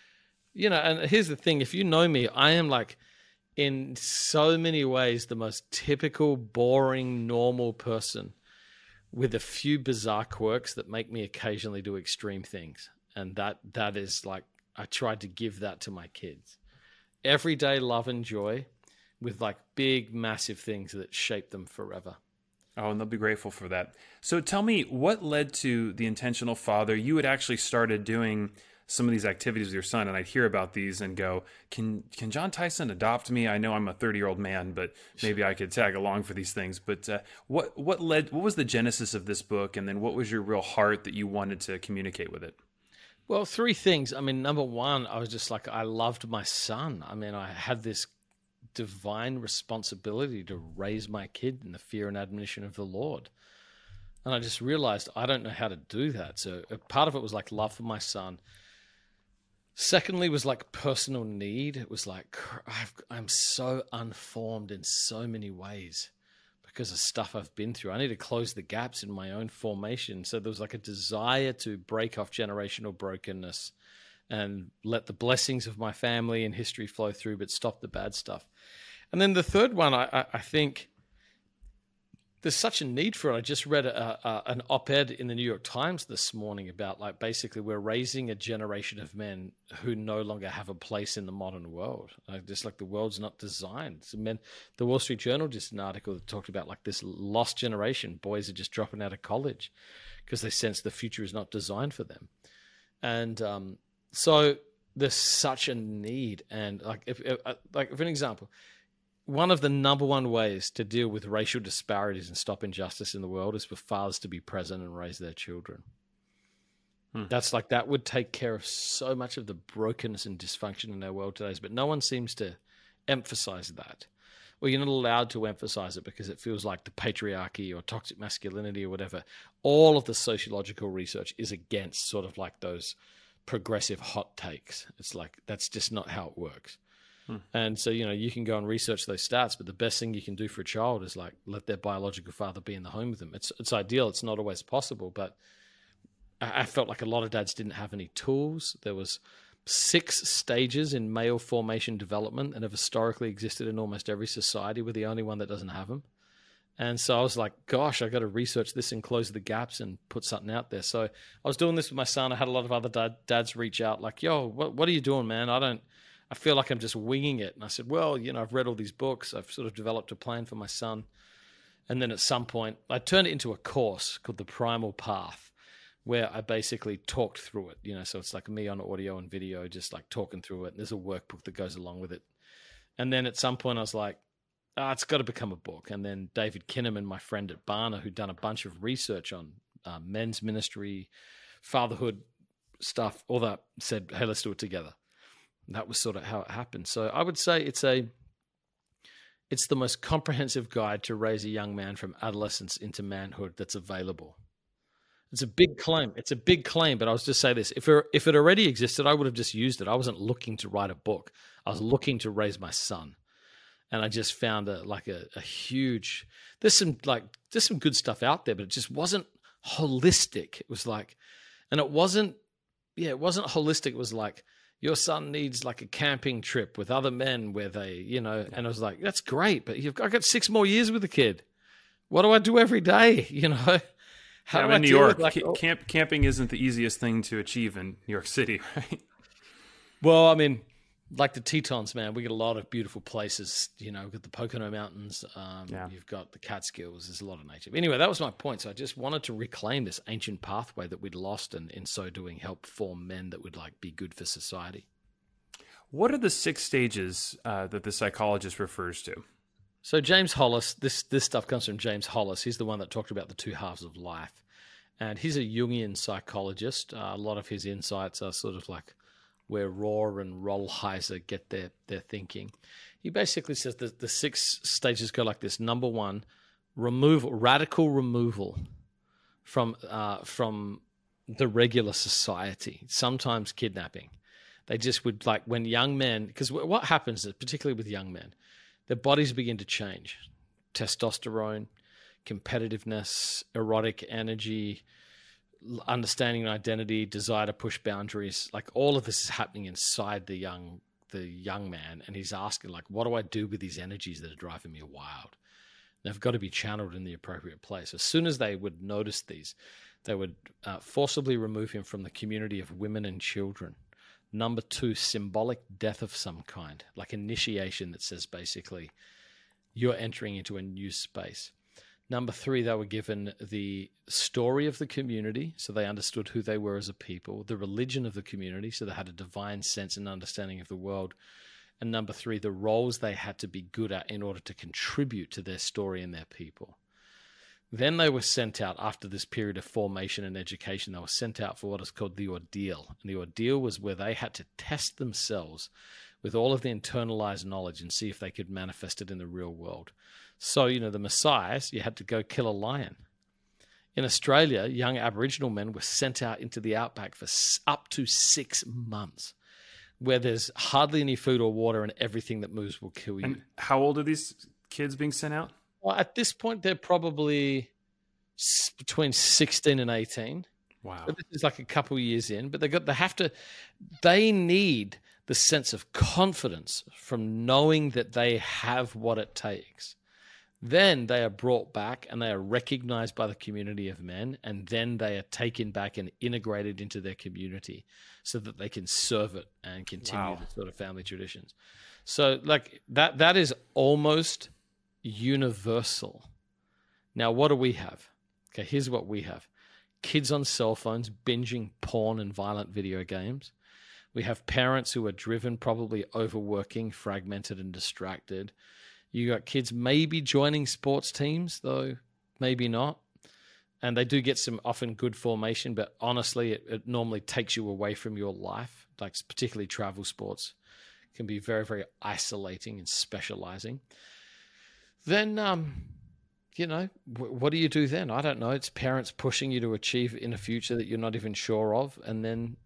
and here's the thing: if you know me, I am like, in so many ways, the most typical, boring, normal person with a few bizarre quirks that make me occasionally do extreme things. And that is like, I tried to give that to my kids. Everyday love and joy with like big, massive things that shape them forever. Oh, and they'll be grateful for that. So tell me, what led to the Intentional Father? You had actually started doing some of these activities with your son, and I'd hear about these and go, can Jon Tyson adopt me? I know I'm a 30-year-old man, but maybe I could tag along for these things. But what was the genesis of this book, and then what was your real heart that you wanted to communicate with it? Well, 3 things. I mean, number one, I was just like, I loved my son. I mean, I had this divine responsibility to raise my kid in the fear and admonition of the Lord. And I just realized I don't know how to do that. So a part of it was like love for my son. Secondly was like personal need. It was like, I'm so unformed in so many ways because of stuff I've been through. I need to close the gaps in my own formation. So there was like a desire to break off generational brokenness and let the blessings of my family and history flow through, but stop the bad stuff. And then the third one, I think there's such a need for it. I just read an op-ed in the New York Times this morning about like basically we're raising a generation of men who no longer have a place in the modern world. Just like the world's not designed. So the Wall Street Journal just an article that talked about like this lost generation. Boys are just dropping out of college because they sense the future is not designed for them. And so there's such a need. And like if an example, one of the number one ways to deal with racial disparities and stop injustice in the world is for fathers to be present and raise their children. That's like, that would take care of so much of the brokenness and dysfunction in our world today, but no one seems to emphasize that. Well, you're not allowed to emphasize it because it feels like the patriarchy or toxic masculinity or whatever. All of the sociological research is against sort of like those progressive hot takes. It's like, that's just not how it works. And so, you can go and research those stats, but the best thing you can do for a child is like let their biological father be in the home with them. It's ideal. It's not always possible, but I felt like a lot of dads didn't have any tools. There was 6 stages in male formation development that have historically existed in almost every society. We're the only one that doesn't have them. And so I was like, gosh, I got to research this and close the gaps and put something out there. So I was doing this with my son. I had a lot of other dads reach out like, yo, what are you doing, man? I feel like I'm just winging it. And I said, well, I've read all these books. I've sort of developed a plan for my son. And then at some point, I turned it into a course called The Primal Path, where I basically talked through it, so it's like me on audio and video, just like talking through it. And there's a workbook that goes along with it. And then at some point I was like, it's got to become a book. And then David Kinnaman, my friend at Barna, who'd done a bunch of research on men's ministry, fatherhood stuff, all that, said, hey, let's do it together. And that was sort of how it happened. So I would say it's the most comprehensive guide to raise a young man from adolescence into manhood that's available. It's a big claim. But I was just say this: if it already existed, I would have just used it. I wasn't looking to write a book. I was looking to raise my son, and I just found a huge. There's some good stuff out there, but it just wasn't holistic. It was like, and it wasn't holistic. It was like, your son needs like a camping trip with other men where they, and I was like, that's great, but I've got 6 more years with the kid. What do I do every day? How do I in New York, camping isn't the easiest thing to achieve in New York City, right? Well, I mean, like the Tetons, man, we get a lot of beautiful places. We've got the Pocono Mountains. You've got the Catskills. There's a lot of nature. But anyway, that was my point. So I just wanted to reclaim this ancient pathway that we'd lost, and in so doing, help form men that would like be good for society. What are the 6 stages that the psychologist refers to? So James Hollis, this stuff comes from James Hollis. He's the one that talked about the 2 halves of life. And he's a Jungian psychologist. A lot of his insights are sort of like where Rohr and Rollheiser get their thinking. He basically says that the 6 stages go like this. Number 1, radical removal from the regular society, sometimes kidnapping. They just would, like, when young men, because what happens is, particularly with young men, their bodies begin to change. Testosterone, competitiveness, erotic energy, understanding identity, desire to push boundaries. Like, all of this is happening inside the young man. And he's asking, like, what do I do with these energies that are driving me wild? They've got to be channeled in the appropriate place. As soon as they would notice these, they would forcibly remove him from the community of women and children. Number 2, symbolic death of some kind, like initiation that says basically you're entering into a new space. Number 3, they were given the story of the community, so they understood who they were as a people, the religion of the community, so they had a divine sense and understanding of the world. And number 3, the roles they had to be good at in order to contribute to their story and their people. Then they were sent out after this period of formation and education. They were sent out for what is called the ordeal. And the ordeal was where they had to test themselves with all of the internalized knowledge and see if they could manifest it in the real world. So, the Messiahs, you had to go kill a lion. In Australia, young Aboriginal men were sent out into the outback for up to 6 months, where there's hardly any food or water and everything that moves will kill you. And how old are these kids being sent out? Well, at this point, they're probably between 16 and 18. Wow. So this is like a couple of years in, but they need the sense of confidence from knowing that they have what it takes. Then they are brought back and they are recognized by the community of men, and then they are taken back and integrated into their community so that they can serve it and continue the sort of family traditions. So like that is almost universal. Now, what do we have? Okay, here's what we have. Kids on cell phones binging porn and violent video games. We have parents who are driven, probably overworking, fragmented and distracted. You got kids maybe joining sports teams, though maybe not. And they do get some often good formation, but honestly, it normally takes you away from your life. Like particularly travel sports can be very, very isolating and specializing. Then, what do you do then? I don't know. It's parents pushing you to achieve in a future that you're not even sure of. And then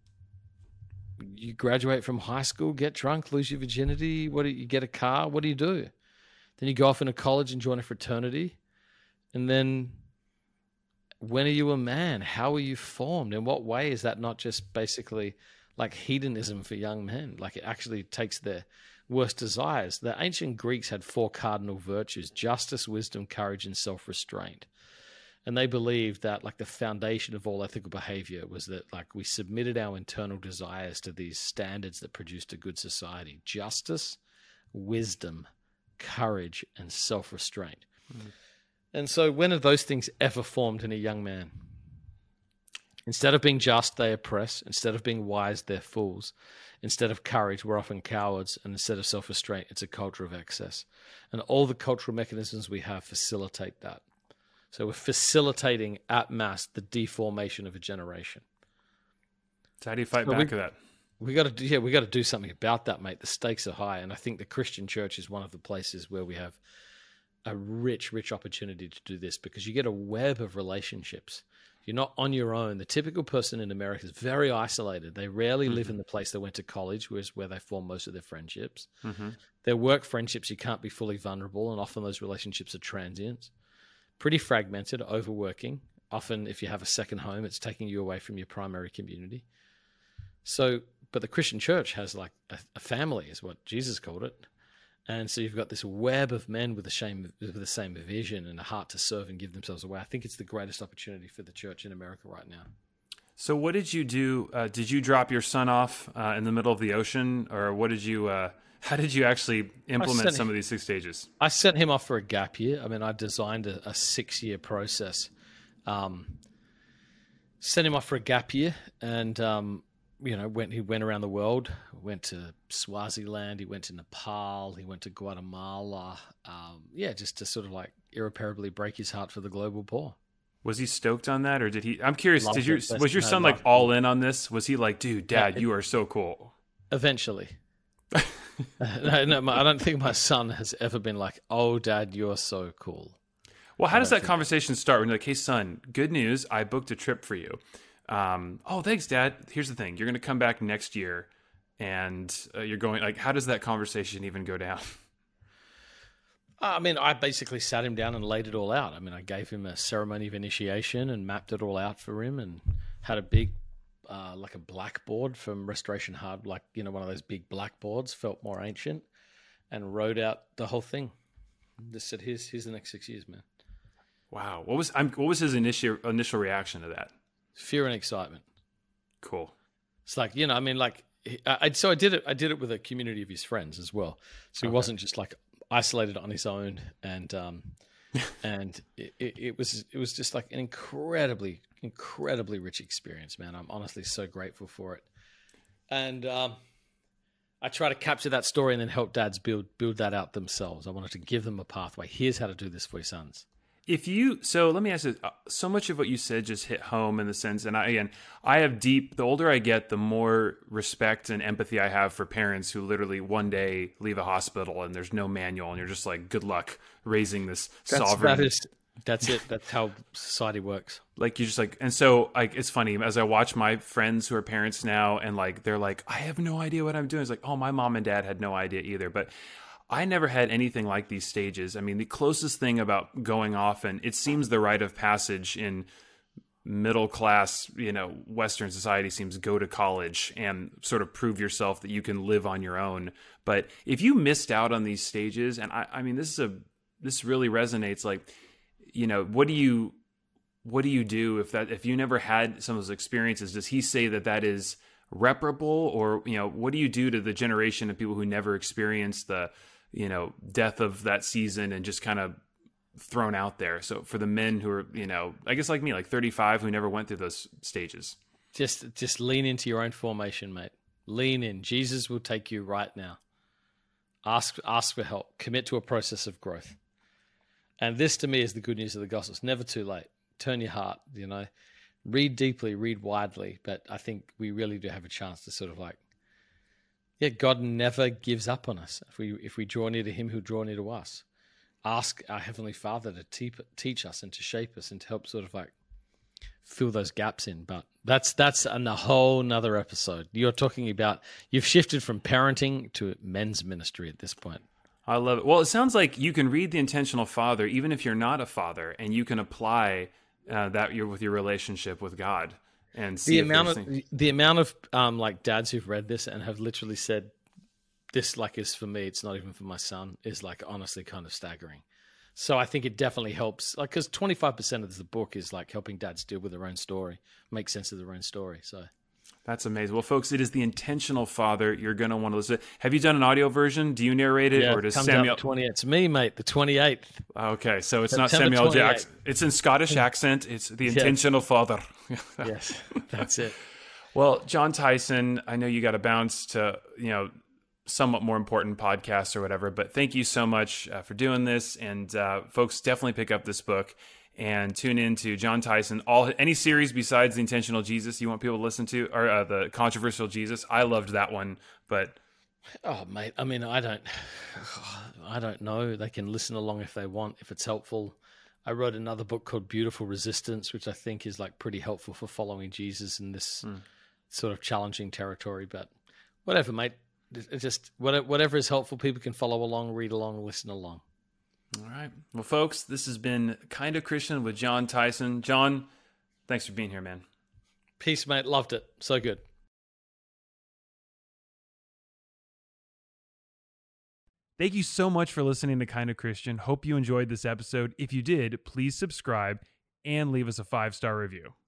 you graduate from high school, get drunk, lose your virginity. You get a car? What do you do? Then you go off into college and join a fraternity. And then when are you a man? How are you formed? In what way is that not just basically like hedonism for young men? Like it actually takes their worst desires. The ancient Greeks had 4 cardinal virtues: justice, wisdom, courage, and self-restraint. And they believed that like the foundation of all ethical behavior was that like we submitted our internal desires to these standards that produced a good society: justice, wisdom, courage, and self-restraint. And so when are those things ever formed in a young man? Instead of being just, they oppress. Instead of being wise, they're fools. Instead of courage, we're often cowards. And instead of self-restraint, it's a culture of excess. And all the cultural mechanisms we have facilitate that. So we're facilitating at mass the deformation of a generation. So how do you fight back to that? We got to do something about that, mate. The stakes are high. And I think the Christian church is one of the places where we have a rich opportunity to do this, because you get a web of relationships. You're not on your own. The typical person in America is very isolated. They rarely live in the place they went to college, where they form most of their friendships. Their work friendships, you can't be fully vulnerable, and often those relationships are transient. Pretty fragmented, overworking. Often, if you have a second home, it's taking you away from your primary community. So, but the Christian church has like a family, is what Jesus called it. And so you've got this web of men with the same vision and a heart to serve and give themselves away. I think it's the greatest opportunity for the church in America right now. So what did you do? Did you drop your son off in the middle of the ocean, or what did you? How did you actually implement some of these 6 stages? I sent him off for a gap year. I mean, I designed a 6-year process. Sent him off for a gap year, and he went around the world. Went to Swaziland, he went to Nepal, he went to Guatemala. Just to sort of like irreparably break his heart for the global poor. Was he stoked on that, or did he? I'm curious. Was your son like all in on this? Was he like, dude, Dad, you are so cool? Eventually. No, I don't think my son has ever been like, oh, Dad, you're so cool. Well, how does that conversation start when you're like, hey, son, good news, I booked a trip for you. Oh, thanks, Dad. Here's the thing. You're going to come back next year, and you're going, like, how does that conversation even go down? I mean, I basically sat him down and laid it all out. I mean, I gave him a ceremony of initiation and mapped it all out for him, and had a big, like a blackboard from Restoration Hard, like, one of those big blackboards, felt more ancient, and wrote out the whole thing. Just said, here's the next 6 years, man. Wow. What was his initial reaction to that? Fear and excitement. Cool. It's like, I did it with a community of his friends as well. So he wasn't just like isolated on his own, and it was just like an incredibly rich experience, man. I'm honestly so grateful for it. And I try to capture that story and then help dads build that out themselves. I wanted to give them a pathway. Here's how to do this for your sons. So let me ask you, so much of what you said just hit home in the sense, and I have the older I get, the more respect and empathy I have for parents who literally one day leave a hospital and there's no manual and you're just like, good luck raising this sovereign. That's it. That's how society works. Like, you just like, and so like, it's funny as I watch my friends who are parents now and like, they're like, I have no idea what I'm doing. It's like, oh, my mom and dad had no idea either. But I never had anything like these stages. I mean, the closest thing about going off, and it seems the rite of passage in middle class, Western society seems go to college and sort of prove yourself that you can live on your own. But if you missed out on these stages, and I mean, this really resonates. Like, what do you do if you never had some of those experiences? Does he say that is reparable, or, what do you do to the generation of people who never experienced the, death of that season and just kind of thrown out there? So for the men who are, I guess like me, like 35, who never went through those stages. Just lean into your own formation, mate. Lean in. Jesus will take you right now. Ask for help. Commit to a process of growth. And this, to me, is the good news of the gospel. It's never too late. Turn your heart, read deeply, read widely. But I think we really do have a chance to sort of God never gives up on us. If we draw near to him, he'll draw near to us. Ask our Heavenly Father to teach us and to shape us and to help sort of fill those gaps in. But that's a whole nother episode. You're talking about, you've shifted from parenting to men's ministry at this point. I love it. Well, it sounds like you can read The Intentional Father, even if you're not a father, and you can apply that with your relationship with God. And see the amount of dads who've read this and have literally said, this is for me, it's not even for my son, is honestly kind of staggering. So I think it definitely helps, because 25% of the book is helping dads deal with their own story, make sense of their own story. So that's amazing. Well, folks, it is The Intentional Father. You're going to want to listen. Have you done an audio version? Do you narrate it, or does Samuel? 28th. It's me, mate. The 28th. Okay, so it's not Samuel 28th. Jackson. It's in Scottish accent. It's The Intentional Father. Yes, that's it. Well, Jon Tyson, I know you got to bounce to somewhat more important podcasts or whatever, but thank you so much for doing this. And folks, definitely pick up this book and tune in to Jon Tyson. Any series besides The Intentional Jesus you want people to listen to, or the Controversial Jesus. I loved that one, but oh, mate, I mean, I don't know. They can listen along if they want, if it's helpful. I wrote another book called Beautiful Resistance, which I think is pretty helpful for following Jesus in this sort of challenging territory. But whatever, mate. It's just whatever is helpful. People can follow along, read along, listen along. All right. Well, folks, this has been Kind of Christian with Jon Tyson. Jon, thanks for being here, man. Peace, mate. Loved it. So good. Thank you so much for listening to Kind of Christian. Hope you enjoyed this episode. If you did, please subscribe and leave us a 5-star review.